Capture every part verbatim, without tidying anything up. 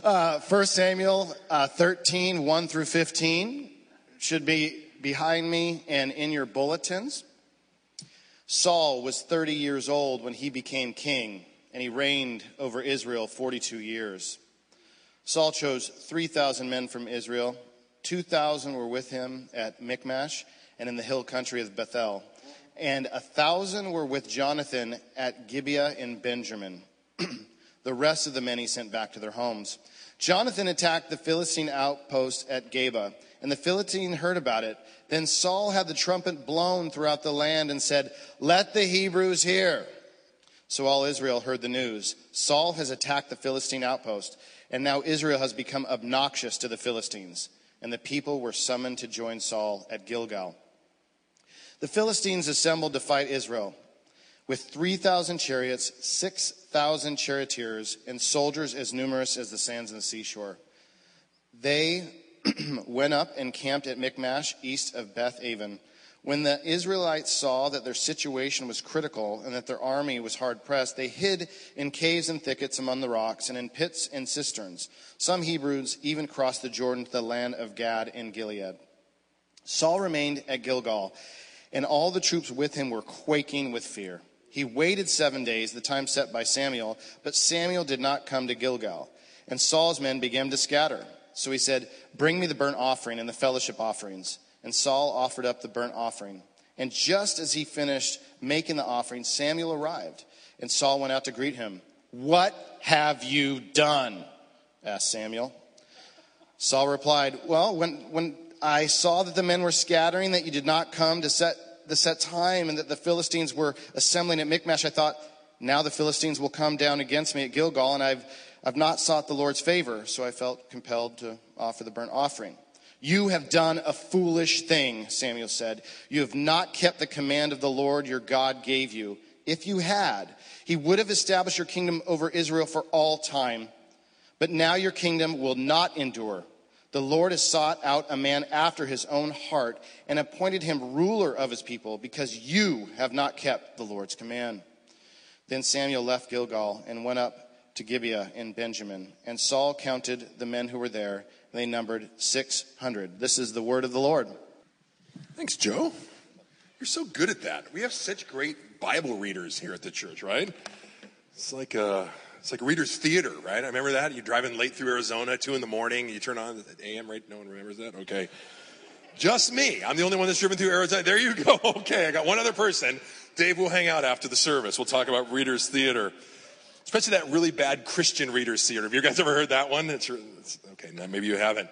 Uh, First Samuel uh, thirteen, one through fifteen should be behind me and in your bulletins. Saul was thirty years old when he became king, and he reigned over Israel forty-two years. Saul chose three thousand men from Israel. two thousand were with him at Michmash and in the hill country of Bethel. And one thousand were with Jonathan at Gibeah in Benjamin. The rest of the men he sent back to their homes. Jonathan attacked the Philistine outpost at Geba, and the Philistine heard about it. Then Saul had the trumpet blown throughout the land and said, "Let the Hebrews hear." So all Israel heard the news. Saul has attacked the Philistine outpost, and now Israel has become obnoxious to the Philistines. And the people were summoned to join Saul at Gilgal. The Philistines assembled to fight Israel with three thousand chariots, six thousand charioteers, and soldiers as numerous as the sands on the seashore. They went up and camped at Michmash, east of Beth Aven. When the Israelites saw that their situation was critical and that their army was hard-pressed, they hid in caves and thickets among the rocks and in pits and cisterns. Some Hebrews even crossed the Jordan to the land of Gad and Gilead. Saul remained at Gilgal, and all the troops with him were quaking with fear. He waited seven days, the time set by Samuel, but Samuel did not come to Gilgal, and Saul's men began to scatter. So he said, "Bring me the burnt offering and the fellowship offerings." And Saul offered up the burnt offering. And just as he finished making the offering, Samuel arrived, and Saul went out to greet him. "What have you done?" asked Samuel. Saul replied, "Well, when, when I saw that the men were scattering, that you did not come to set the set time, and that the Philistines were assembling at Michmash, I thought, now the Philistines will come down against me at Gilgal, and I've I've not sought the Lord's favor, so I felt compelled to offer the burnt offering." "You have done a foolish thing," Samuel said. "You have not kept the command of the Lord your God gave you. If you had, he would have established your kingdom over Israel for all time. But now your kingdom will not endure. The Lord has sought out a man after his own heart and appointed him ruler of his people, because you have not kept the Lord's command." Then Samuel left Gilgal and went up to Gibeah in Benjamin. And Saul counted the men who were there, and they numbered six hundred. This is the word of the Lord. Thanks, Joe. You're so good at that. We have such great Bible readers here at the church, right? It's like a, it's like a reader's theater, right? I remember that. You're driving late through Arizona, two in the morning. You turn on the A M, right? No one remembers that? Okay. Just me. I'm the only one that's driven through Arizona. There you go. Okay, I got one other person. Dave will hang out after the service. We'll talk about reader's theater. Especially that really bad Christian reader's theater. Have you guys ever heard that one? It's, it's okay, now maybe you haven't.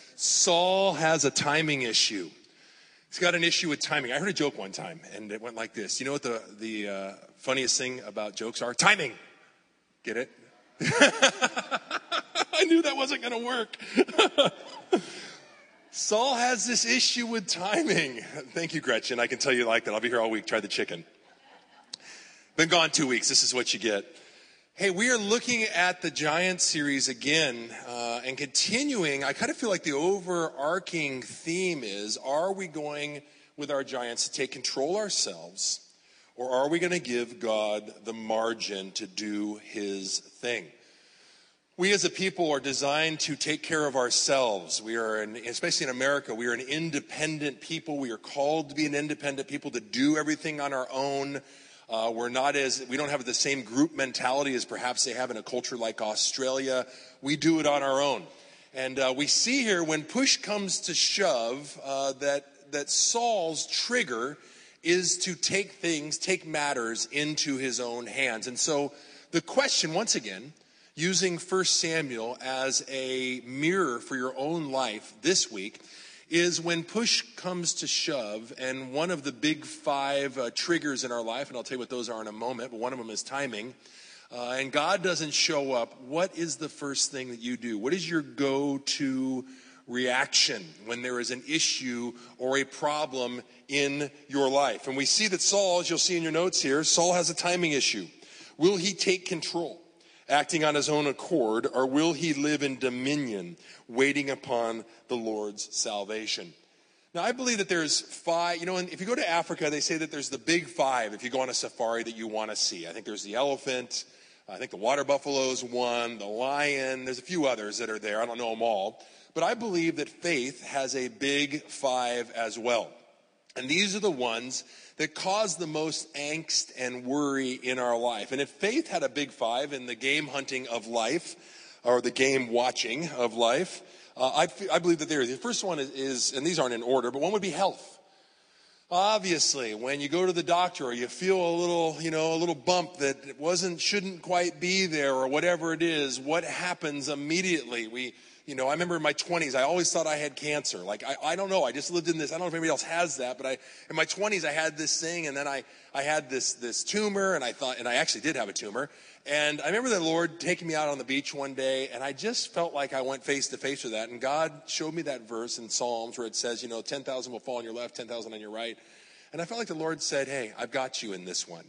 Saul has a timing issue. He's got an issue with timing. I heard a joke one time, and it went like this. You know what the, the uh, funniest thing about jokes are? Timing. Get it? I knew that wasn't going to work. Saul has this issue with timing. Thank you, Gretchen. I can tell you like that. I'll be here all week. Try the chicken. Been gone two weeks. This is what you get. Hey, we are looking at the Giant series again uh, and continuing. I kind of feel like the overarching theme is, are we going with our giants to take control ourselves, or are we going to give God the margin to do his thing? We as a people are designed to take care of ourselves. We are, an, especially in America, we are an independent people. We are called to be an independent people, to do everything on our own. Uh, we're not as, we don't have the same group mentality as perhaps they have in a culture like Australia. We do it on our own. And uh, we see here when push comes to shove uh, that, that Saul's trigger is to take things, take matters into his own hands. And so the question, once again, using First Samuel as a mirror for your own life this week, is when push comes to shove, and one of the big five uh, triggers in our life, and I'll tell you what those are in a moment, but one of them is timing, uh, and God doesn't show up, what is the first thing that you do? What is your go-to reaction when there is an issue or a problem in your life? And we see that Saul, as you'll see in your notes here, Saul has a timing issue. Will he take control, acting on his own accord, or will he live in dominion, waiting upon the Lord's salvation? Now, I believe that there's five, you know, if you go to Africa, they say that there's the big five if you go on a safari that you want to see. I think there's the elephant, I think the water buffalo's one, the lion, there's a few others that are there. I don't know them all. But I believe that faith has a big five as well. And these are the ones that cause the most angst and worry in our life. And if faith had a big five in the game hunting of life, or the game watching of life, uh, I, I believe that there is. The first one is, is, and these aren't in order, but one would be health. Obviously, when you go to the doctor or you feel a little, you know, a little bump that wasn't, shouldn't quite be there or whatever it is, what happens immediately? We, you know, I remember in my twenties, I always thought I had cancer. Like, I, I don't know, I just lived in this, I don't know if anybody else has that, but I, in my twenties, I had this thing, and then I, I had this, this tumor, and I thought, and I actually did have a tumor. And I remember the Lord taking me out on the beach one day, and I just felt like I went face to face with that. And God showed me that verse in Psalms where it says, you know, ten thousand will fall on your left, ten thousand on your right. And I felt like the Lord said, hey, I've got you in this one.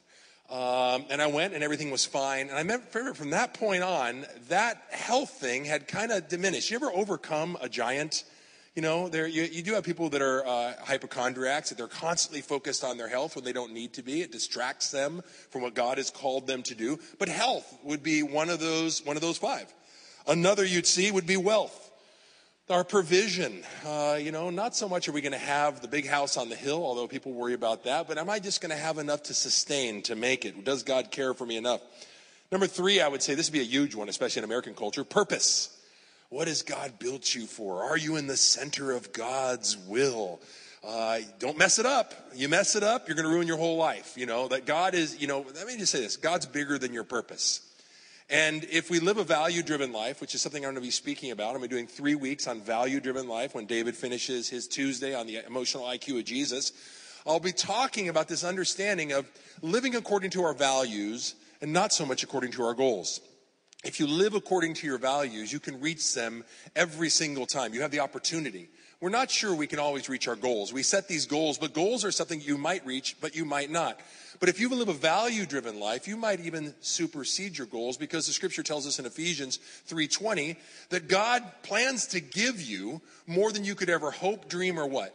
Um, and I went, and everything was fine. And I remember from that point on, that health thing had kind of diminished. You ever overcome a giant? You know, there you, you do have people that are uh, hypochondriacs, that they're constantly focused on their health when they don't need to be. It distracts them from what God has called them to do. But health would be one of those, one of those five. Another you'd see would be wealth. Our provision, uh, you know, not so much are we going to have the big house on the hill, although people worry about that, but am I just going to have enough to sustain, to make it? Does God care for me enough? Number three, I would say, this would be a huge one, especially in American culture, purpose. What has God built you for? Are you in the center of God's will? Uh, don't mess it up. You mess it up, you're going to ruin your whole life. You know, that God is, you know, let me just say this, God's bigger than your purpose. And if we live a value-driven life, which is something I'm going to be speaking about, I'm going to be doing three weeks on value-driven life when David finishes his Tuesday on the emotional I Q of Jesus. I'll be talking about this understanding of living according to our values and not so much according to our goals. If you live according to your values, you can reach them every single time. You have the opportunity. We're not sure we can always reach our goals. We set these goals, but goals are something you might reach, but you might not. But if you live a value-driven life, you might even supersede your goals, because the scripture tells us in Ephesians three twenty that God plans to give you more than you could ever hope, dream, or what?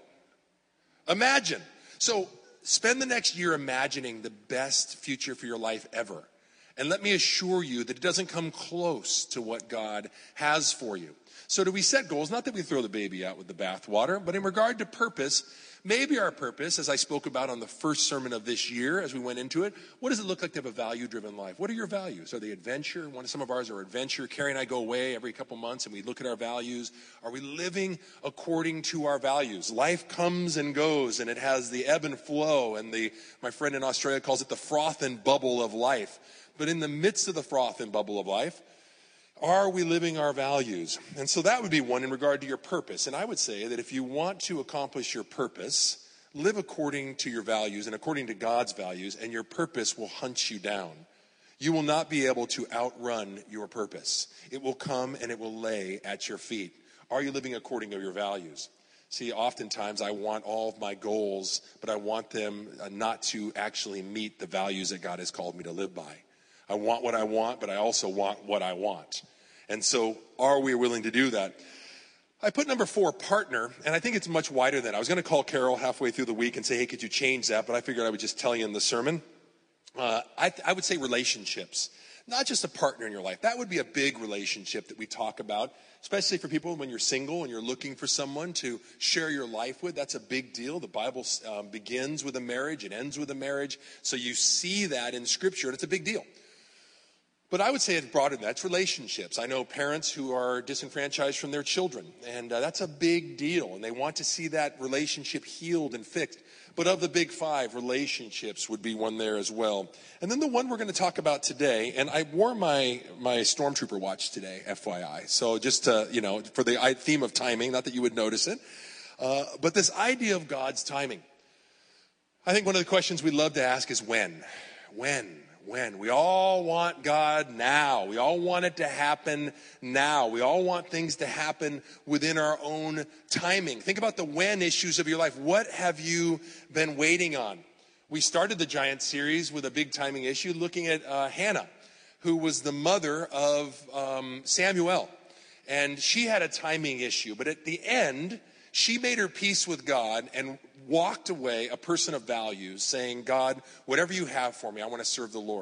Imagine. So spend the next year imagining the best future for your life ever. And let me assure you that it doesn't come close to what God has for you. So do we set goals? Not that we throw the baby out with the bathwater, but in regard to purpose, maybe our purpose, as I spoke about on the first sermon of this year as we went into it, what does it look like to have a value-driven life? What are your values? Are they adventure? One of some of ours are adventure. Carrie and I go away every couple months and we look at our values. Are we living according to our values? Life comes and goes, and it has the ebb and flow, and the my friend in Australia calls it the froth and bubble of life. But in the midst of the froth and bubble of life, are we living our values? And so that would be one in regard to your purpose. And I would say that if you want to accomplish your purpose, live according to your values and according to God's values, and your purpose will hunt you down. You will not be able to outrun your purpose. It will come and it will lay at your feet. Are you living according to your values? See, oftentimes I want all of my goals, but I want them not to actually meet the values that God has called me to live by. I want what I want, but I also want what I want. And so are we willing to do that? I put number four, partner, and I think it's much wider than that. I was going to call Carol halfway through the week and say, hey, could you change that? But I figured I would just tell you in the sermon. Uh, I, I would say relationships, not just a partner in your life. That would be a big relationship that we talk about, especially for people when you're single and you're looking for someone to share your life with. That's a big deal. The Bible um, begins with a marriage. It ends with a marriage. So you see that in Scripture, and it's a big deal. But I would say it's broader than that. It's relationships. I know parents who are disenfranchised from their children, and uh, that's a big deal, and they want to see that relationship healed and fixed. But of the big five, relationships would be one there as well. And then the one we're going to talk about today, and I wore my, my Stormtrooper watch today, F Y I. So just, to, you know, for the theme of timing, not that you would notice it, uh, but this idea of God's timing. I think one of the questions we love to ask is when? When? When? We all want God now. We all want it to happen now. We all want things to happen within our own timing. Think about the when issues of your life. What have you been waiting on? We started the Giant series with a big timing issue looking at uh, Hannah, who was the mother of um, Samuel. And she had a timing issue. But at the end, she made her peace with God and walked away a person of values, saying, God, whatever you have for me, I want to serve the Lord.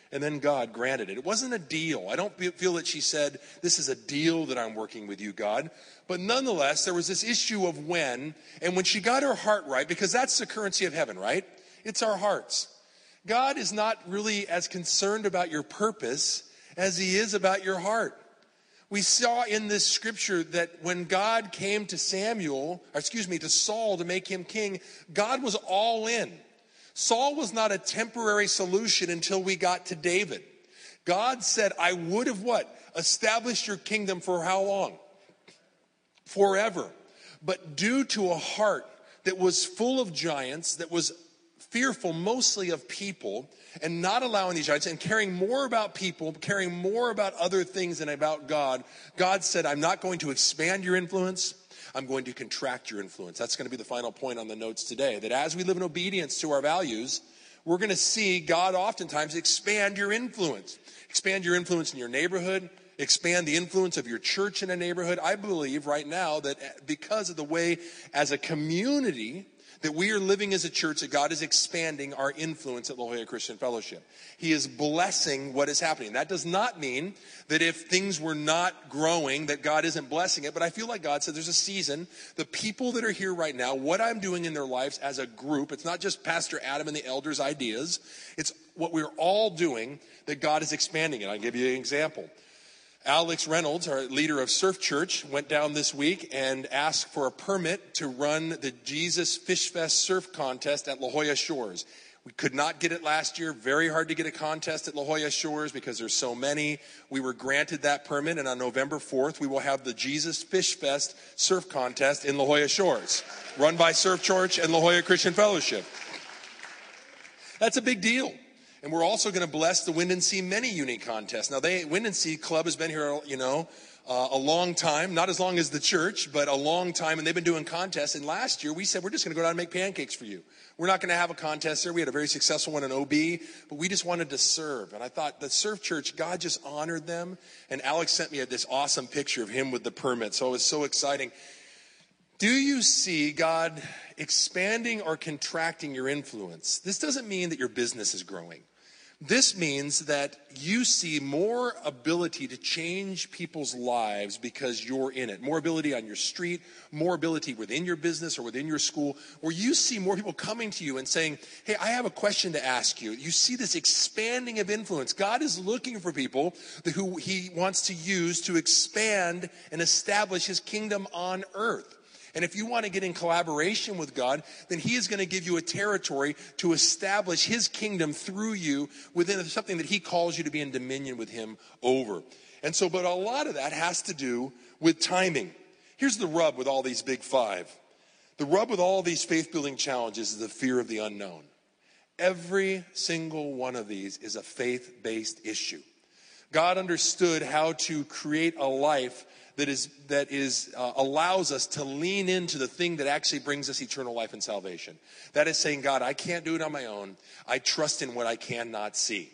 And then God granted it. It wasn't a deal. I don't feel that she said, this is a deal that I'm working with you, God. But nonetheless, there was this issue of when. And when she got her heart right, because that's the currency of heaven, right? It's our hearts. God is not really as concerned about your purpose as he is about your heart. We saw in this scripture that when God came to Samuel, or excuse me, to Saul to make him king, God was all in. Saul was not a temporary solution until we got to David. God said, I would have what? Established your kingdom for how long? Forever. But due to a heart that was full of giants, that was fearful mostly of people, and not allowing these giants, and caring more about people, caring more about other things than about God, God said, I'm not going to expand your influence. I'm going to contract your influence. That's going to be the final point on the notes today. That as we live in obedience to our values, we're going to see God oftentimes expand your influence. Expand your influence in your neighborhood. Expand the influence of your church in a neighborhood. I believe right now that because of the way as a community that we are living as a church, that God is expanding our influence at La Jolla Christian Fellowship. He is blessing what is happening. That does not mean that if things were not growing, that God isn't blessing it. But I feel like God said there's a season. The people that are here right now, what I'm doing in their lives as a group, it's not just Pastor Adam and the elders' ideas. It's what we're all doing that God is expanding it. I'll give you an example. Alex Reynolds, our leader of Surf Church, went down this week and asked for a permit to run the Jesus Fish Fest Surf Contest at La Jolla Shores. We could not get it last year. Very hard to get a contest at La Jolla Shores because there's so many. We were granted that permit, and on November fourth, we will have the Jesus Fish Fest Surf Contest in La Jolla Shores, run by Surf Church and La Jolla Christian Fellowship. That's a big deal. And we're also going to bless the Wind and Sea Many Uni Contest. Now, they Wind and Sea Club has been here, you know, uh, a long time. Not as long as the church, but a long time. And they've been doing contests. And last year, we said, we're just going to go down and make pancakes for you. We're not going to have a contest there. We had a very successful one in O B, but we just wanted to serve. And I thought the Surf Church, God just honored them. And Alex sent me this awesome picture of him with the permit. So it was so exciting. Do you see God expanding or contracting your influence? This doesn't mean that your business is growing. This means that you see more ability to change people's lives because you're in it. More ability on your street, more ability within your business or within your school, where you see more people coming to you and saying, hey, I have a question to ask you. You see this expanding of influence. God is looking for people who he wants to use to expand and establish his kingdom on earth. And if you want to get in collaboration with God, then he is going to give you a territory to establish his kingdom through you within something that he calls you to be in dominion with him over. And so, but a lot of that has to do with timing. Here's the rub with all these big five. The rub with all these faith-building challenges is the fear of the unknown. Every single one of these is a faith-based issue. God understood how to create a life that is that is uh, allows us to lean into the thing that actually brings us eternal life and salvation. That is saying, God, I can't do it on my own. I trust in what I cannot see.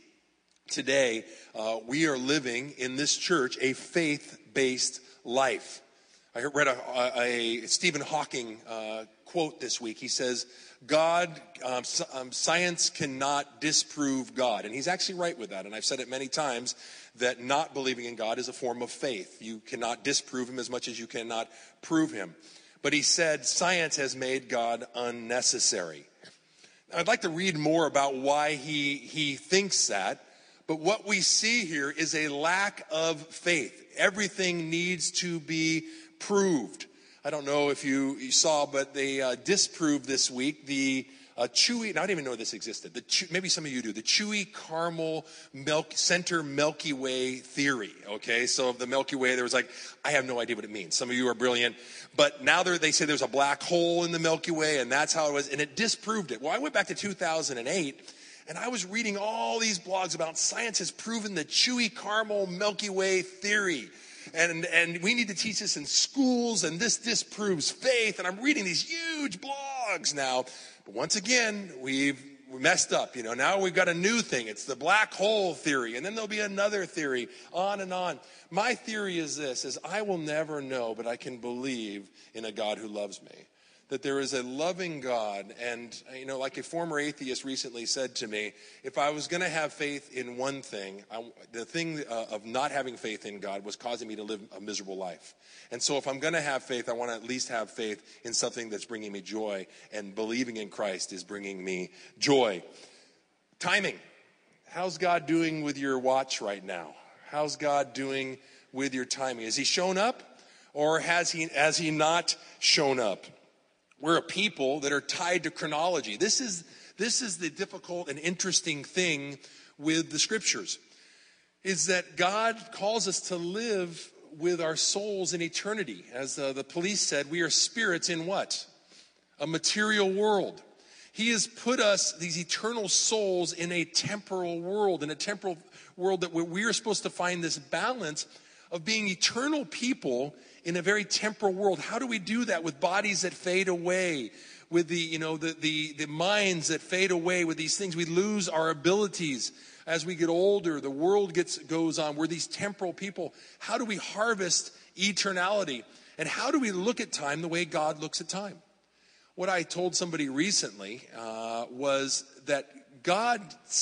Today, uh, we are living in this church a faith-based life. I read a, a, a Stephen Hawking uh, quote this week. He says, God, um, um, science cannot disprove God. And he's actually right with that. And I've said it many times that not believing in God is a form of faith. You cannot disprove him as much as you cannot prove him. But he said, science has made God unnecessary. Now, I'd like to read more about why he, he thinks that. But what we see here is a lack of faith. Everything needs to be proved. I don't know if you, you saw, but they uh, disproved this week the uh, chewy, and I didn't even know this existed. The chew, maybe some of you do. The chewy caramel milk center Milky Way theory. Okay, so of the Milky Way, there was like, I have no idea what it means. Some of you are brilliant, but now they say there's a black hole in the Milky Way, and that's how it was, and it disproved it. Well, I went back to two thousand eight. And I was reading all these blogs about science has proven the chewy caramel Milky Way theory. And, and we need to teach this in schools, and this disproves faith. And I'm reading these huge blogs now. But once again, we've we messed up. You know, now we've got a new thing. It's the black hole theory. And then there'll be another theory, on and on. My theory is this, is I will never know, but I can believe in a God who loves me. that there is a loving God. And, you know, like a former atheist recently said to me, if I was going to have faith in one thing, I, the thing uh, of not having faith in God was causing me to live a miserable life. And so if I'm going to have faith, I want to at least have faith in something that's bringing me joy. And believing in Christ is bringing me joy. Timing. How's God doing with your watch right now? How's God doing with your timing? Has he shown up, or has he, has he not shown up? We're a people that are tied to chronology. This is, this is the difficult and interesting thing with the scriptures, is that God calls us to live with our souls in eternity. As uh, the police said, we are spirits in what? A material world. He has put us, these eternal souls, in a temporal world, in a temporal world that we are supposed to find this balance of being eternal people in a very temporal world. How do we do that with bodies that fade away, with the, you know, the, the, the minds that fade away, with these things? We lose our abilities as we get older. The world gets goes on. We're these temporal people. How do we harvest eternality? And how do we look at time the way God looks at time? What I told somebody recently uh, was that God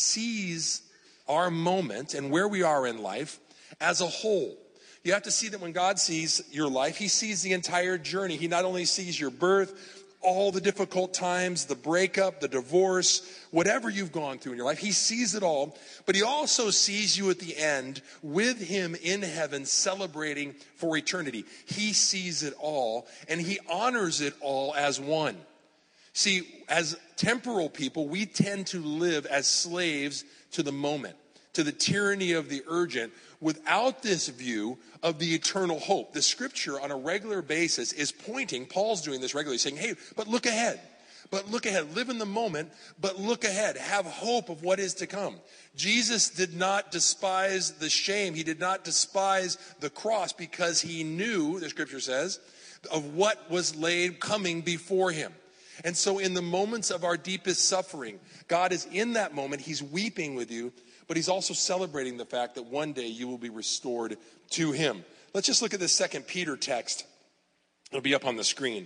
sees our moment and where we are in life as a whole. You have to see that when God sees your life, he sees the entire journey. He not only sees your birth, all the difficult times, the breakup, the divorce, whatever you've gone through in your life, he sees it all. But he also sees you at the end with him in heaven, celebrating for eternity. He sees it all, and he honors it all as one. See, as temporal people, we tend to live as slaves to the moment, to the tyranny of the urgent, without this view of the eternal hope. The scripture on a regular basis is pointing, Paul's doing this regularly, saying, hey, but look ahead. But look ahead. Live in the moment, but look ahead. Have hope of what is to come. Jesus did not despise the shame. He did not despise the cross because he knew, the scripture says, of what was laid coming before him. And so in the moments of our deepest suffering, God is in that moment. He's weeping with you, but he's also celebrating the fact that one day you will be restored to him. Let's just look at this Second Peter text. It'll be up on the screen.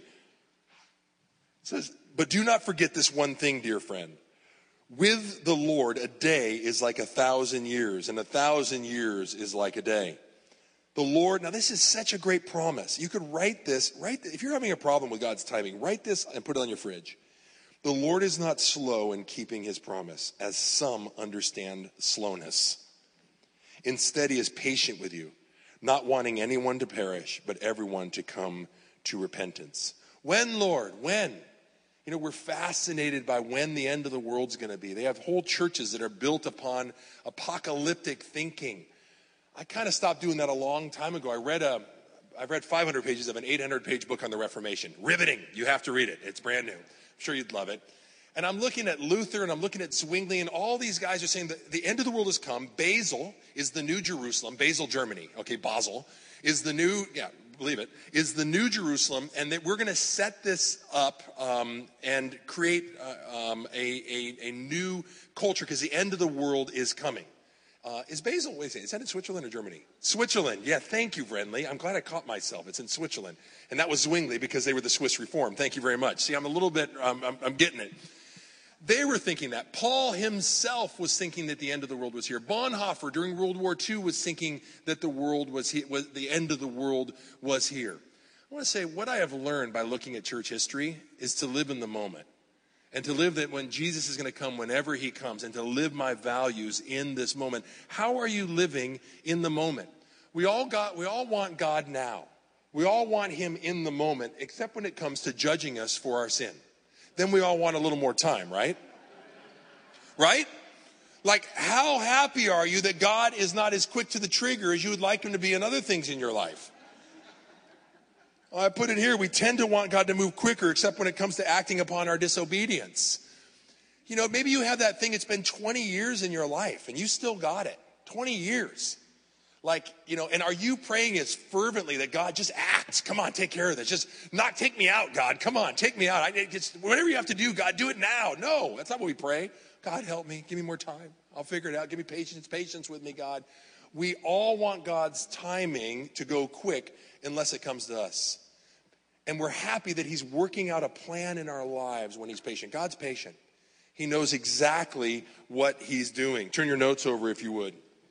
It says, but do not forget this one thing, dear friend. With the Lord, a day is like a thousand years, and a thousand years is like a day. The Lord, now this is such a great promise. You could write this, write, if you're having a problem with God's timing, write this and put it on your fridge. The Lord is not slow in keeping his promise, as some understand slowness. Instead, he is patient with you, not wanting anyone to perish, but everyone to come to repentance. When, Lord? When? You know, we're fascinated by when the end of the world's going to be. They have whole churches that are built upon apocalyptic thinking. I kind of stopped doing that a long time ago. I read a, I've read five hundred pages of an eight hundred page book on the Reformation. Riveting. You have to read it. It's brand new. I'm sure you'd love it. And I'm looking at Luther and I'm looking at Zwingli, and all these guys are saying that the end of the world has come. Basel is the new Jerusalem. Basel, Germany. Okay, Basel is the new, yeah, believe it, is the new Jerusalem, and that we're going to set this up um, and create uh, um, a, a, a new culture because the end of the world is coming. Uh, is Basel, wait a second, is that in Switzerland or Germany? Switzerland, yeah, thank you, Brenly. I'm glad I caught myself. It's in Switzerland. And that was Zwingli because they were the Swiss Reform. Thank you very much. See, I'm a little bit, um, I'm, I'm getting it. They were thinking that. Paul himself was thinking that the end of the world was here. Bonhoeffer during World War Two was thinking that the world was, he, was the end of the world was here. I want to say what I have learned by looking at church history is to live in the moment. And to live that when Jesus is going to come, whenever he comes, and to live my values in this moment. How are you living in the moment? We all got, we all want God now. We all want him in the moment, except when it comes to judging us for our sin. Then we all want a little more time, right? Right? Like, how happy are you that God is not as quick to the trigger as you would like him to be in other things in your life? I put it here, we tend to want God to move quicker, except when it comes to acting upon our disobedience. You know, maybe you have that thing, it's been twenty years in your life, and you still got it. twenty years. Like, you know, and are you praying as fervently that God just acts? Come on, take care of this. Just not take me out, God. Come on, take me out. I, just, whatever you have to do, God, do it now. No, that's not what we pray. God, help me. Give me more time. I'll figure it out. Give me patience. Patience with me, God. We all want God's timing to go quick unless it comes to us. And we're happy that he's working out a plan in our lives when he's patient. God's patient. He knows exactly what he's doing. Turn your notes over if you would.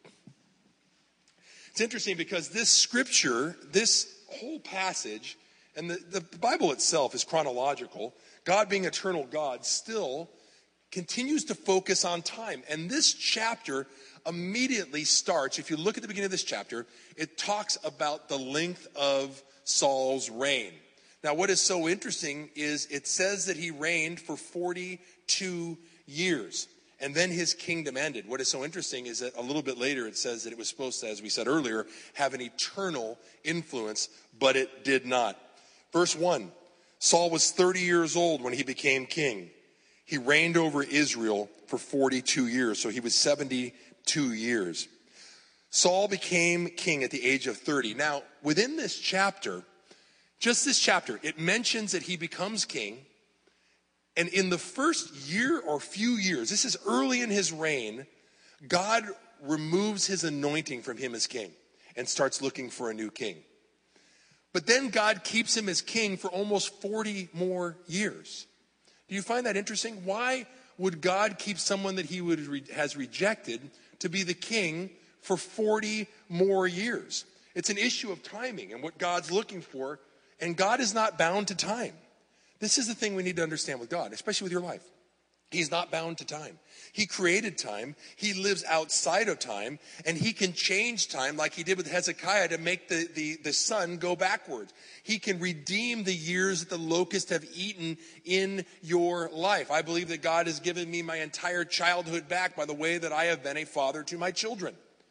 It's interesting because this scripture, this whole passage, and the, the Bible itself is chronological. God being eternal God still continues to focus on time. And this chapter immediately starts, if you look at the beginning of this chapter, it talks about the length of Saul's reign. Now, what is so interesting is it says that he reigned for forty-two years, and then his kingdom ended. What is so interesting is that a little bit later it says that it was supposed to, as we said earlier, have an eternal influence, but it did not. Verse one, Saul was thirty years old when he became king. He reigned over Israel for forty-two years, so he was seventy-two years. Saul became king at the age of thirty. Now, within this chapter, just this chapter, it mentions that he becomes king. And in the first year or few years, this is early in his reign, God removes his anointing from him as king and starts looking for a new king. But then God keeps him as king for almost forty more years. Do you find that interesting? Why would God keep someone that he would re- has rejected to be the king for forty more years? It's an issue of timing and what God's looking for. And God is not bound to time. This is the thing we need to understand with God, especially with your life. He's not bound to time. He created time. He lives outside of time. And he can change time like he did with Hezekiah to make the, the, the sun go backwards. He can redeem the years that the locusts have eaten in your life. I believe that God has given me my entire childhood back by the way that I have been a father to my children.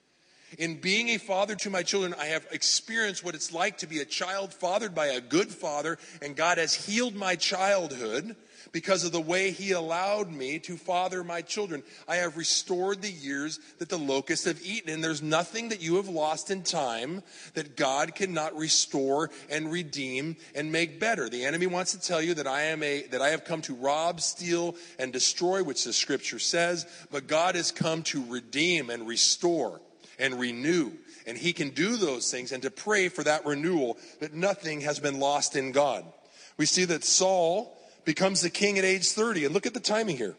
In being a father to my children, I have experienced what it's like to be a child fathered by a good father, and God has healed my childhood because of the way he allowed me to father my children. I have restored the years that the locusts have eaten, and there's nothing that you have lost in time that God cannot restore and redeem and make better. The enemy wants to tell you that I am a that I have come to rob, steal, and destroy, which the scripture says, but God has come to redeem and restore and renew. And he can do those things and to pray for that renewal, that nothing has been lost in God. We see that Saul becomes the king at age thirty. And look at the timing here.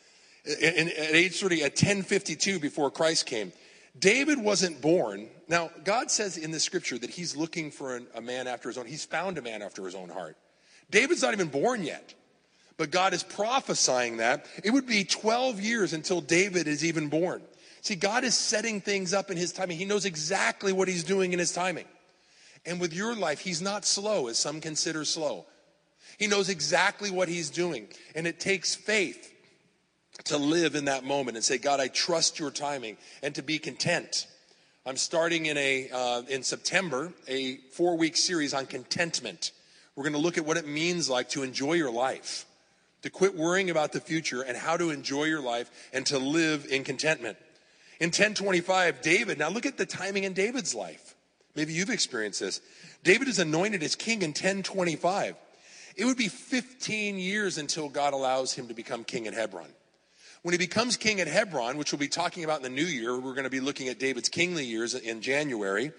In, at age thirty, at ten fifty-two before Christ came. David wasn't born. Now, God says in the scripture that he's looking for an, a man after his own. He's found a man after his own heart. David's not even born yet. But God is prophesying that. It would be twelve years until David is even born. See, God is setting things up in his timing. He knows exactly what he's doing in his timing. And with your life, he's not slow, as some consider slow. He knows exactly what he's doing. And it takes faith to live in that moment and say, God, I trust your timing, and to be content. I'm starting in a uh, in September, a four-week series on contentment. We're going to look at what it means like to enjoy your life, to quit worrying about the future and how to enjoy your life and to live in contentment. In ten twenty-five, David, now look at the timing in David's life. Maybe you've experienced this. David is anointed as king in ten twenty-five. It would be fifteen years until God allows him to become king at Hebron. When he becomes king at Hebron, which we'll be talking about in the new year, we're going to be looking at David's kingly years in January,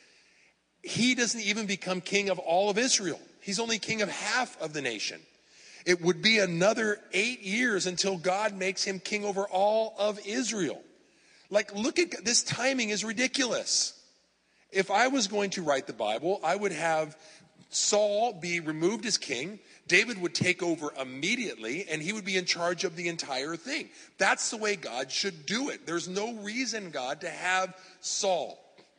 he doesn't even become king of all of Israel. He's only king of half of the nation. It would be another eight years until God makes him king over all of Israel. Like, look at this timing is ridiculous. If I was going to write the Bible, I would have Saul be removed as king. David would take over immediately, and he would be in charge of the entire thing. That's the way God should do it. There's no reason, God, to have Saul.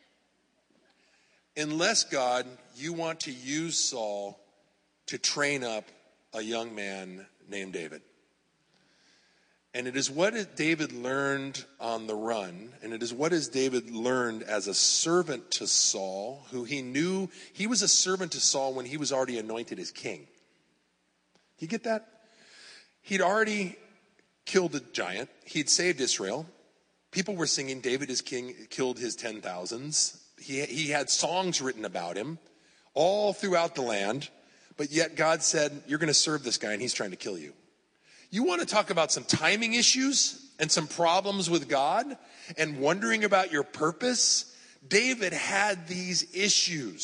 Unless, God, you want to use Saul to train up a young man named David. And it is what David learned on the run, and it is what is David learned as a servant to Saul, who he knew he was a servant to Saul when he was already anointed as king. You get that? He'd already killed a giant. He'd saved Israel. People were singing, David is king, killed his ten thousands. He, he had songs written about him all throughout the land. But yet God said, you're going to serve this guy, and he's trying to kill you. You want to talk about some timing issues and some problems with God and wondering about your purpose? David had these issues.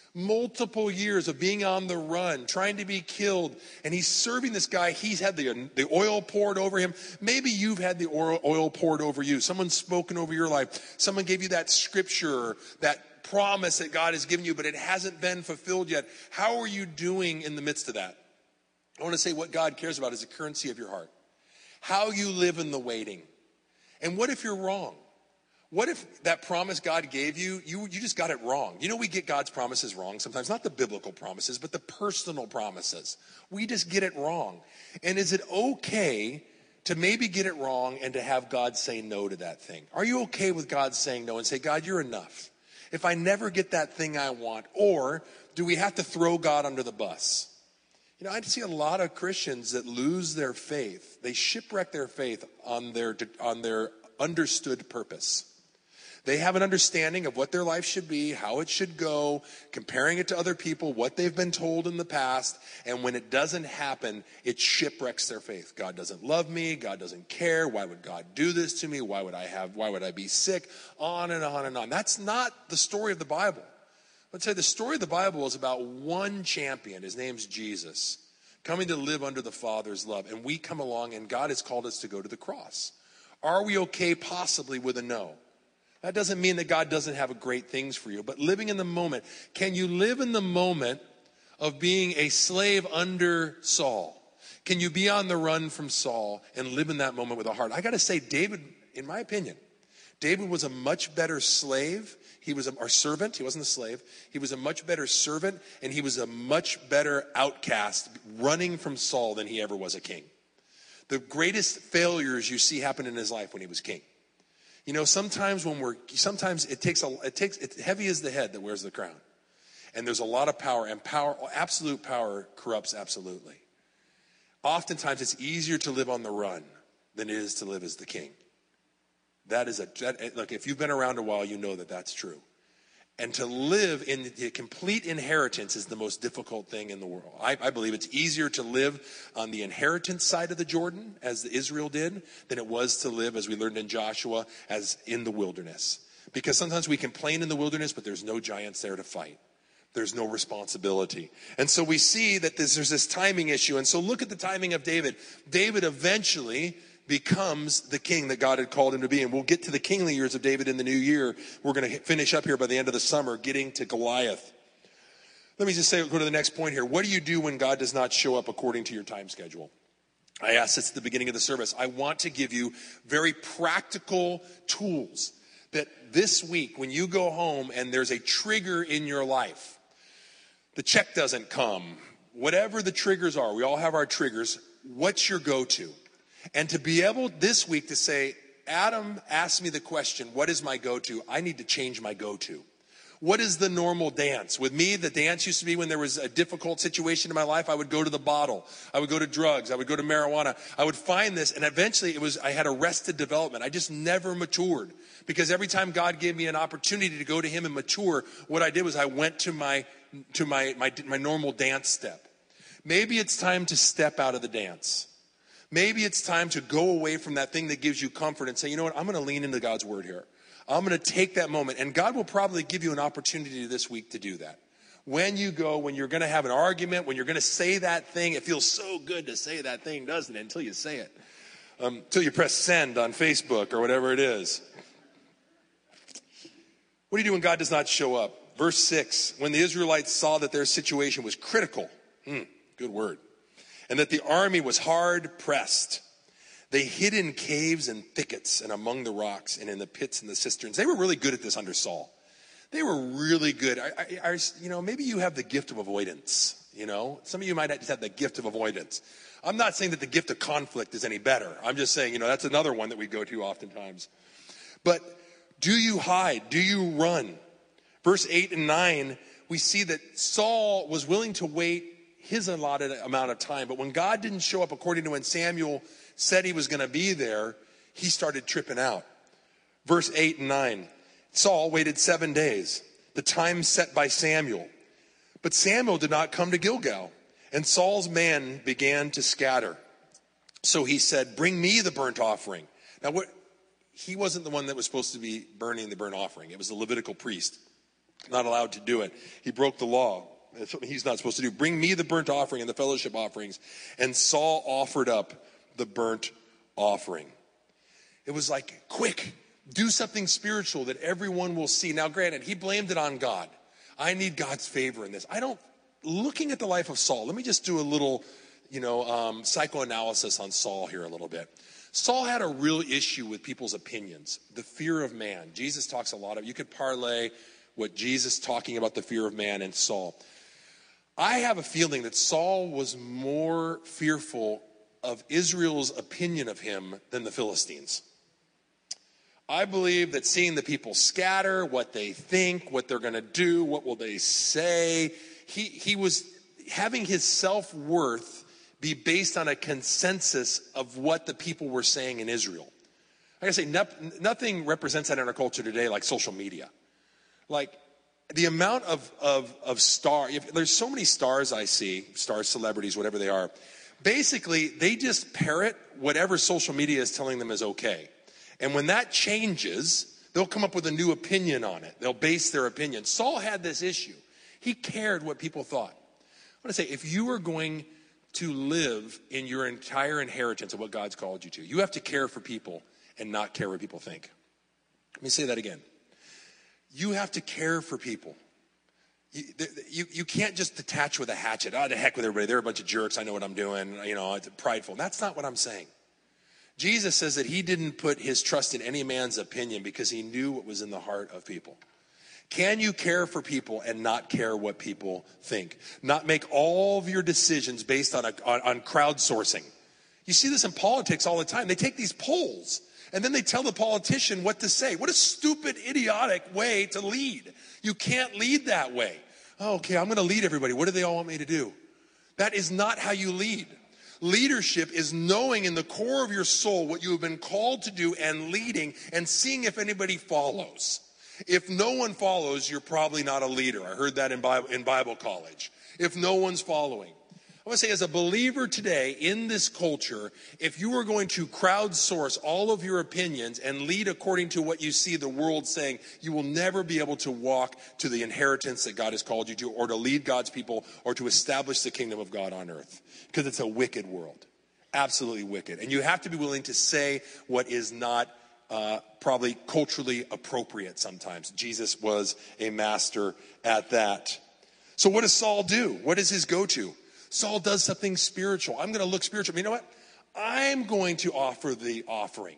Multiple years of being on the run, trying to be killed, and he's serving this guy. He's had the, the oil poured over him. Maybe you've had the oil, oil poured over you. Someone's spoken over your life. Someone gave you that scripture, that promise that God has given you, but it hasn't been fulfilled yet. How are you doing in the midst of that? I want to say what God cares about is the currency of your heart. How you live in the waiting. And what if you're wrong? What if that promise God gave you, you, you just got it wrong? You know, we get God's promises wrong sometimes, not the biblical promises, but the personal promises. We just get it wrong. And is it okay to maybe get it wrong and to have God say no to that thing? Are you okay with God saying no and say, God, you're enough? If I never get that thing I want, or do we have to throw God under the bus? You know, I see a lot of Christians that lose their faith. They shipwreck their faith on their, on their understood purpose. They have an understanding of what their life should be, how it should go, comparing it to other people, what they've been told in the past. And when it doesn't happen, it shipwrecks their faith. God doesn't love me. God doesn't care. Why would God do this to me? Why would I have, why would I be sick? On and on and on. That's not the story of the Bible. Let's say the story of the Bible is about one champion. His name's Jesus, coming to live under the Father's love. And we come along and God has called us to go to the cross. Are we okay possibly with a no? That doesn't mean that God doesn't have great things for you, but living in the moment. Can you live in the moment of being a slave under Saul? Can you be on the run from Saul and live in that moment with a heart? I got to say, David, in my opinion, David was a much better slave. He was a, our servant. He wasn't a slave. He was a much better servant, and he was a much better outcast running from Saul than he ever was a king. The greatest failures you see happen in his life when he was king. You know, sometimes when we're, sometimes it takes, a, it takes, it's heavy as the head that wears the crown. And there's a lot of power, and power, absolute power corrupts absolutely. Oftentimes it's easier to live on the run than it is to live as the king. That is a, that, look, if you've been around a while, you know that that's true. And to live in the complete inheritance is the most difficult thing in the world. I, I believe it's easier to live on the inheritance side of the Jordan, as Israel did, than it was to live, as we learned in Joshua, as in the wilderness. Because sometimes we complain in the wilderness, but there's no giants there to fight. There's no responsibility. And so we see that there's, there's this timing issue. And so look at the timing of David. David eventually becomes the king that God had called him to be. And we'll get to the kingly years of David in the new year. We're going to finish up here by the end of the summer, getting to Goliath. Let me just say, go to the next point here. What do you do when God does not show up according to your time schedule? I asked this at the beginning of the service. I want to give you very practical tools that this week, when you go home and there's a trigger in your life, the check doesn't come, whatever the triggers are, we all have our triggers, what's your go-to? And to be able this week to say, Adam asked me the question, what is my go-to? I need to change my go-to. What is the normal dance? With me, the dance used to be when there was a difficult situation in my life, I would go to the bottle. I would go to drugs. I would go to marijuana. I would find this, and eventually it was, I had arrested development. I just never matured. Because every time God gave me an opportunity to go to him and mature, what I did was I went to my, to my, my, my normal dance step. Maybe it's time to step out of the dance. Maybe it's time to go away from that thing that gives you comfort and say, you know what, I'm going to lean into God's word here. I'm going to take that moment. And God will probably give you an opportunity this week to do that. When you go, when you're going to have an argument, when you're going to say that thing, it feels so good to say that thing, doesn't it, until you say it. Um, until you press send on Facebook or whatever it is. What do you do when God does not show up? Verse six, when the Israelites saw that their situation was critical, hmm, good word, and that the army was hard pressed, they hid in caves and thickets and among the rocks and in the pits and the cisterns. They were really good at this under Saul. They were really good. I, I, I, you know, maybe you have the gift of avoidance. You know, some of you might just have the gift of avoidance. I'm not saying that the gift of conflict is any better. I'm just saying, you know, that's another one that we go to oftentimes. But do you hide? Do you run? Verse eight and nine, we see that Saul was willing to wait his allotted amount of time. But when God didn't show up according to when Samuel said he was going to be there, he started tripping out. Verse eight and nine, Saul waited seven days, the time set by Samuel. But Samuel did not come to Gilgal, and Saul's men began to scatter. So he said, bring me the burnt offering. Now, what? He wasn't the one that was supposed to be burning the burnt offering. It was the Levitical priest. Not allowed to do it. He broke the law. That's what he's not supposed to do. Bring me the burnt offering and the fellowship offerings. And Saul offered up the burnt offering. It was like, quick, do something spiritual that everyone will see. Now, granted, he blamed it on God. I need God's favor in this. I don't, looking at the life of Saul, let me just do a little, you know, um, psychoanalysis on Saul here a little bit. Saul had a real issue with people's opinions, the fear of man. Jesus talks a lot of, you could parlay what Jesus talking about the fear of man and Saul. I have a feeling that Saul was more fearful of Israel's opinion of him than the Philistines. I believe that seeing the people scatter, what they think, what they're going to do, what will they say, he, he was having his self-worth be based on a consensus of what the people were saying in Israel. Like I say, no, nothing represents that in our culture today like social media. Like, the amount of, of, of star, if, there's so many stars I see, stars, celebrities, whatever they are. Basically, they just parrot whatever social media is telling them is okay. And when that changes, they'll come up with a new opinion on it. They'll base their opinion. Saul had this issue. He cared what people thought. I want to say, if you are going to live in your entire inheritance of what God's called you to, you have to care for people and not care what people think. Let me say that again. You have to care for people. You, you, you can't just detach with a hatchet. Oh, the heck with everybody. They're a bunch of jerks. I know what I'm doing. You know, it's prideful. That's not what I'm saying. Jesus says that he didn't put his trust in any man's opinion because he knew what was in the heart of people. Can you care for people and not care what people think? Not make all of your decisions based on, a, on, on crowdsourcing. You see this in politics all the time. They take these polls and then they tell the politician what to say. What a stupid, idiotic way to lead. You can't lead that way. Oh, okay, I'm going to lead everybody. What do they all want me to do? That is not how you lead. Leadership is knowing in the core of your soul what you have been called to do and leading and seeing if anybody follows. If no one follows, you're probably not a leader. I heard that in Bible, in Bible college. If no one's following. I want to say, as a believer today in this culture, if you are going to crowdsource all of your opinions and lead according to what you see the world saying, you will never be able to walk to the inheritance that God has called you to, or to lead God's people, or to establish the kingdom of God on earth. Because it's a wicked world. Absolutely wicked. And you have to be willing to say what is not uh, probably culturally appropriate sometimes. Jesus was a master at that. So what does Saul do? What is his go-to? Saul does something spiritual. I'm going to look spiritual. But you know what? I'm going to offer the offering.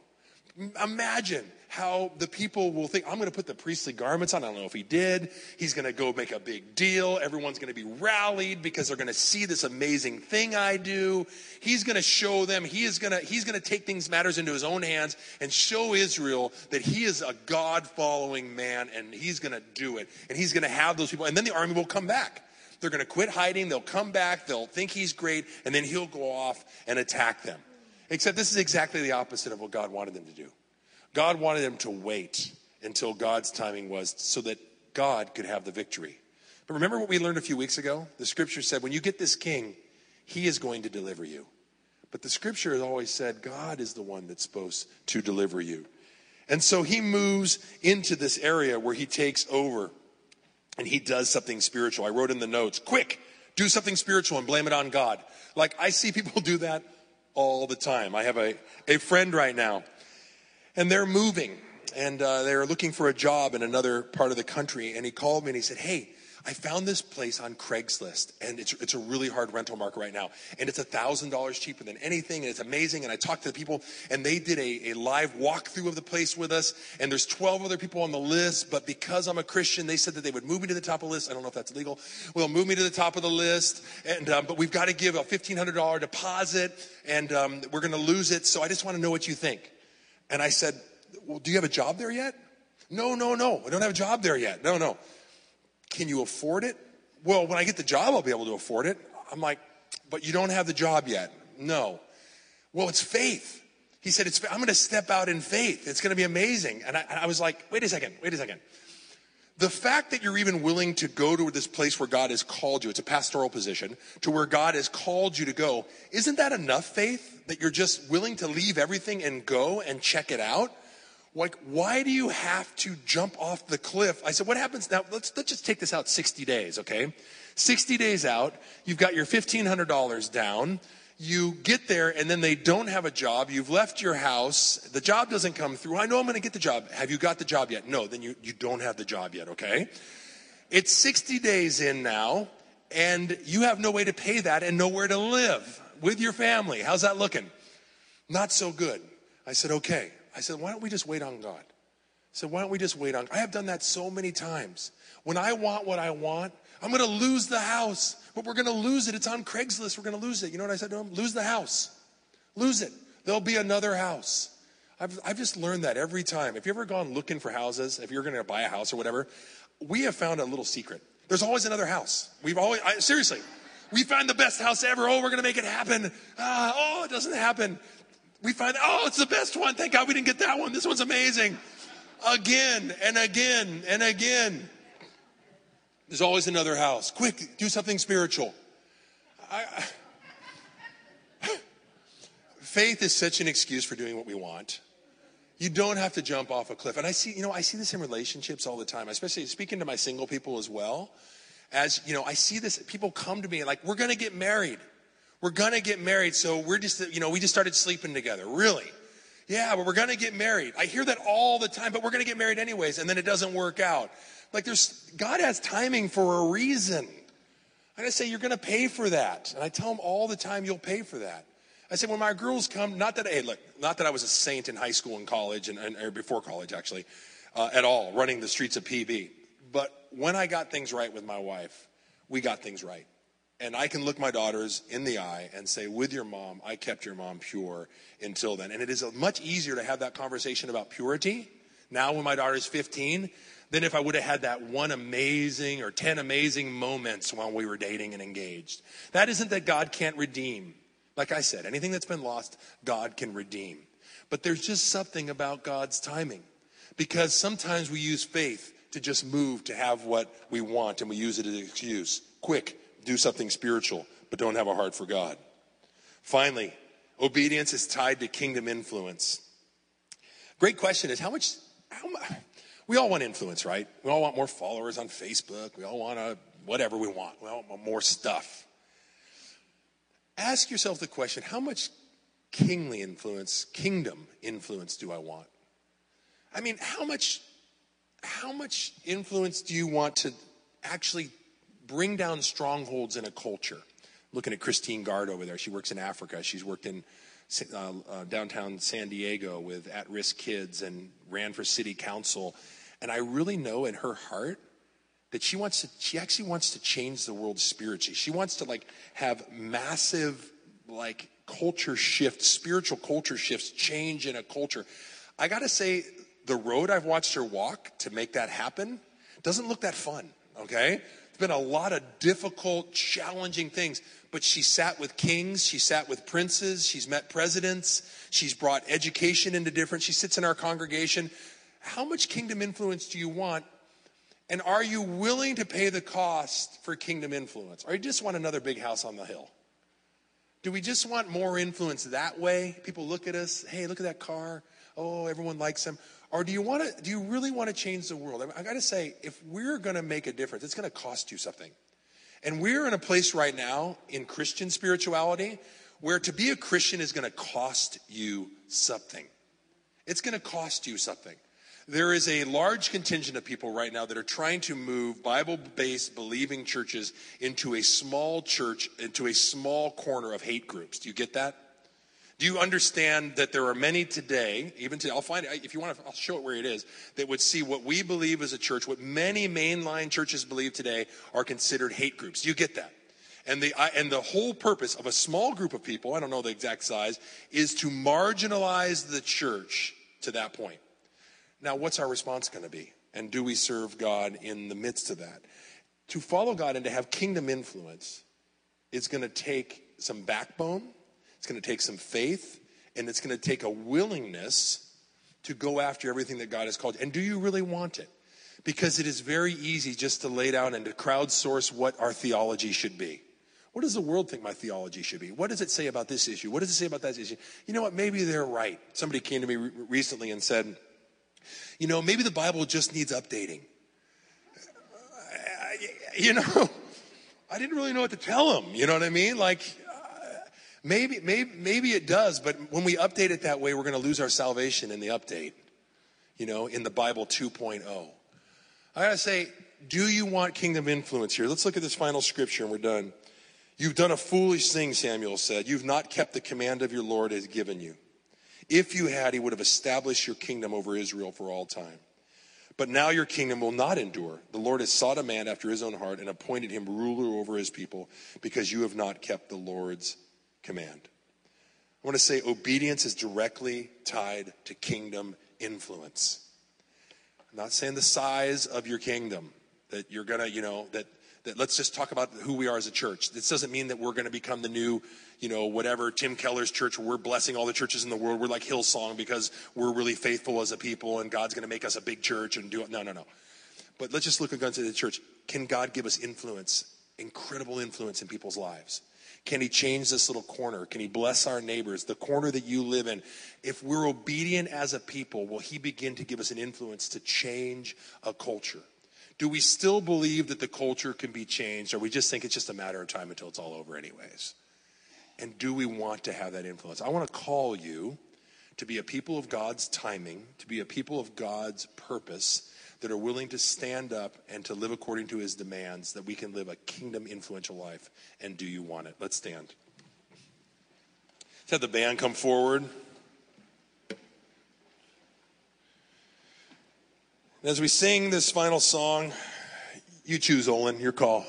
Imagine how the people will think, I'm going to put the priestly garments on. I don't know if he did. He's going to go make a big deal. Everyone's going to be rallied because they're going to see this amazing thing I do. He's going to show them. He is going to, he's going to take things, matters into his own hands and show Israel that he is a God-following man, and he's going to do it. And he's going to have those people. And then the army will come back. They're going to quit hiding. They'll come back. They'll think he's great. And then he'll go off and attack them. Except this is exactly the opposite of what God wanted them to do. God wanted them to wait until God's timing was so that God could have the victory. But remember what we learned a few weeks ago? The scripture said, when you get this king, he is going to deliver you. But the scripture has always said, God is the one that's supposed to deliver you. And so he moves into this area where he takes over. And he does something spiritual. I wrote in the notes, quick, do something spiritual and blame it on God. Like, I see people do that all the time. I have a, a friend right now, and they're moving, and uh, they're looking for a job in another part of the country. And he called me and he said, hey, I found this place on Craigslist, and it's it's a really hard rental market right now. And it's one thousand dollars cheaper than anything, and it's amazing. And I talked to the people, and they did a, a live walkthrough of the place with us. And there's twelve other people on the list, but because I'm a Christian, they said that they would move me to the top of the list. I don't know if that's legal. Well, move me to the top of the list, and um, but we've got to give a fifteen hundred dollars deposit, and um, we're going to lose it. So I just want to know what you think. And I said, well, do you have a job there yet? No, no, no. I don't have a job there yet. No, no. Can you afford it? Well, when I get the job, I'll be able to afford it. I'm like, but you don't have the job yet. No. Well, it's faith. He said, it's, I'm going to step out in faith. It's going to be amazing. And I, and I was like, wait a second, wait a second. The fact that you're even willing to go to this place where God has called you, it's a pastoral position, to where God has called you to go, isn't that enough faith? That you're just willing to leave everything and go and check it out? Like, why do you have to jump off the cliff? I said, what happens now? Let's, let's just take this out sixty days, okay? sixty days out, you've got your fifteen hundred dollars down. You get there and then they don't have a job. You've left your house. The job doesn't come through. I know I'm going to get the job. Have you got the job yet? No, then you, you don't have the job yet, okay? It's sixty days in now and you have no way to pay that and nowhere to live with your family. How's that looking? Not so good. I said, okay. I said, why don't we just wait on God? I said, why don't we just wait on God? I have done that so many times. When I want what I want, I'm going to lose the house, but we're going to lose it. It's on Craigslist. We're going to lose it. You know what I said to him? Lose the house. Lose it. There'll be another house. I've, I've just learned that every time. If you've ever gone looking for houses, if you're going to buy a house or whatever, we have found a little secret. There's always another house. We've always, I, seriously, we find the best house ever. Oh, we're going to make it happen. Ah, oh, it doesn't happen. We find, oh, it's the best one. Thank God we didn't get that one. This one's amazing. Again and again and again. There's always another house. Quick, do something spiritual. I, I, faith is such an excuse for doing what we want. You don't have to jump off a cliff. And I see, you know, I see this in relationships all the time, especially speaking to my single people as well. As, you know, I see this, people come to me like, we're going to get married. We're going to get married, so we're just, you know, we just started sleeping together. Really? Yeah, but we're going to get married. I hear that all the time, but we're going to get married anyways, and then it doesn't work out. Like there's, God has timing for a reason. I say, you're going to pay for that. And I tell them all the time, you'll pay for that. I say, when my girls come, not that, hey, look, not that I was a saint in high school and college, and, and or before college actually, uh, at all, running the streets of P B. But when I got things right with my wife, we got things right. And I can look my daughters in the eye and say, with your mom, I kept your mom pure until then. And it is much easier to have that conversation about purity now when my daughter's fifteen than if I would have had that one amazing or ten amazing moments while we were dating and engaged. That isn't that God can't redeem. Like I said, anything that's been lost, God can redeem. But there's just something about God's timing. Because sometimes we use faith to just move to have what we want, and we use it as an excuse. Quick. Do something spiritual, but don't have a heart for God. Finally, obedience is tied to kingdom influence. Great question is how much, how much, we all want influence, right? We all want more followers on Facebook. We all want a, whatever we want. We all want more stuff. Ask yourself the question, how much kingly influence, kingdom influence do I want? I mean, how much, how much influence do you want to actually bring down strongholds in a culture? Looking at Christine Gard over there. She works in Africa. She's worked in uh, uh, downtown San Diego with at-risk kids and ran for city council. And I really know in her heart that she wants to, she actually wants to change the world spiritually. She wants to like have massive like culture shifts, spiritual culture shifts, change in a culture. I got to say, the road I've watched her walk to make that happen doesn't look that fun, okay? Been a lot of difficult, challenging things, but she sat with kings, she sat with princes, she's met presidents, she's brought education into different, she sits in our congregation. How much kingdom influence do you want? And are you willing to pay the cost for kingdom influence? Or you just want another big house on the hill? Do we just want more influence that way? People look at us, hey, look at that car. Oh, everyone likes him. Or do you want to? Do you really want to change the world? I, I got to say, if we're going to make a difference, it's going to cost you something. And we're in a place right now in Christian spirituality where to be a Christian is going to cost you something. It's going to cost you something. There is a large contingent of people right now that are trying to move Bible-based believing churches into a small church, into a small corner of hate groups. Do you get that? Do you understand that there are many today, even today, I'll find it, if you want to, I'll show it where it is, that would see what we believe as a church, what many mainline churches believe today are considered hate groups. Do you get that? And the, and the whole purpose of a small group of people, I don't know the exact size, is to marginalize the church to that point. Now, what's our response going to be? And do we serve God in the midst of that? To follow God and to have kingdom influence, it's going to take some backbone. It's going to take some faith, and it's going to take a willingness to go after everything that God has called you. And do you really want it? Because it is very easy just to lay down and to crowdsource what our theology should be. What does the world think my theology should be? What does it say about this issue? What does it say about that issue? You know what? Maybe they're right. Somebody came to me re- recently and said, You know, maybe the Bible just needs updating. You know, I didn't really know what to tell them. You know what I mean? Like, uh, maybe, maybe, maybe it does, but when we update it that way, we're going to lose our salvation in the update, you know, in the Bible two point oh. I got to say, do you want kingdom influence here? Let's look at this final scripture and we're done. You've done a foolish thing, Samuel said. You've not kept the command of your Lord has given you. If you had, he would have established your kingdom over Israel for all time. But now your kingdom will not endure. The Lord has sought a man after his own heart and appointed him ruler over his people because you have not kept the Lord's command. I want to say obedience is directly tied to kingdom influence. I'm not saying the size of your kingdom, that you're going to, you know, that, that let's just talk about who we are as a church. This doesn't mean that we're going to become the new, you know, whatever, Tim Keller's church, where we're blessing all the churches in the world. We're like Hillsong because we're really faithful as a people and God's going to make us a big church and do it. No, no, no. But let's just look again to the church. Can God give us influence, incredible influence in people's lives? Can he change this little corner? Can he bless our neighbors, the corner that you live in? If we're obedient as a people, will he begin to give us an influence to change a culture? Do we still believe that the culture can be changed, or we just think it's just a matter of time until it's all over anyways? And do we want to have that influence? I want to call you to be a people of God's timing, to be a people of God's purpose, that are willing to stand up and to live according to his demands, that we can live a kingdom influential life. And do you want it? Let's stand. Let's have the band come forward. And as we sing this final song, you choose, Olin, your call.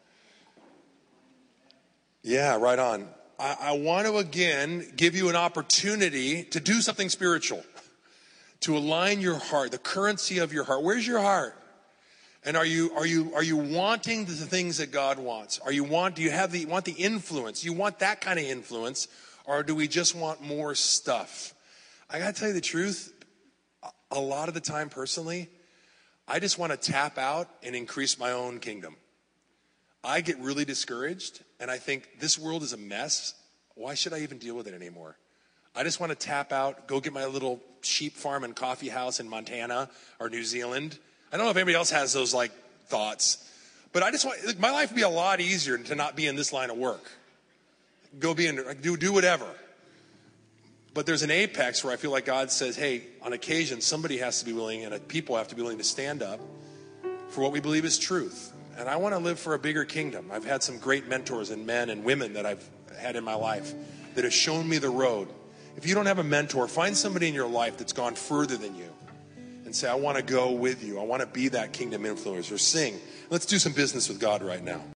Yeah, right on. I, I want to again give you an opportunity to do something spiritual, to align your heart, the currency of your heart. Where's your heart? And are you are you are you wanting the things that God wants? Are you want do you have the want the influence? You want that kind of influence, or do we just want more stuff? I got to tell you the truth. A lot of the time, personally, I just want to tap out and increase my own kingdom. I get really discouraged, and I think this world is a mess. Why should I even deal with it anymore? I just want to tap out, go get my little sheep farm and coffee house in Montana or New Zealand. I don't know if anybody else has those like thoughts, but I just want like, my life would be a lot easier to not be in this line of work. Go be in, do do whatever. But there's an apex where I feel like God says, hey, on occasion, somebody has to be willing and people have to be willing to stand up for what we believe is truth. And I want to live for a bigger kingdom. I've had some great mentors and men and women that I've had in my life that have shown me the road. If you don't have a mentor, find somebody in your life that's gone further than you and say, I want to go with you. I want to be that kingdom influencer. Sing. Let's do some business with God right now.